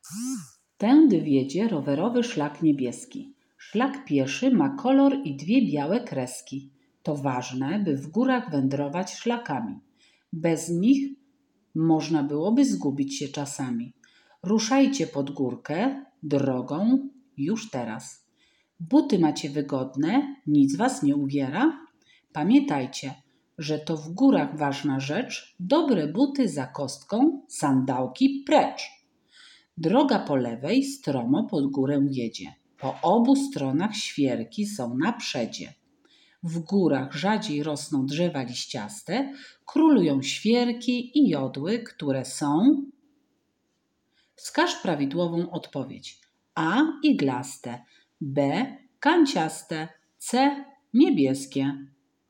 Tędy wiedzie rowerowy szlak niebieski. Szlak pieszy ma kolor i dwie białe kreski. To ważne, by w górach wędrować szlakami. Bez nich można byłoby zgubić się czasami. Ruszajcie pod górkę drogą już teraz. Buty macie wygodne, nic was nie uwiera? Pamiętajcie, że to w górach ważna rzecz. Dobre buty za kostką, sandałki precz. Droga po lewej stromo pod górę jedzie. Po obu stronach świerki są na przedzie. W górach rzadziej rosną drzewa liściaste, królują świerki i jodły, które są... Wskaż prawidłową odpowiedź. A. Iglaste, B. Kanciaste, C. Niebieskie.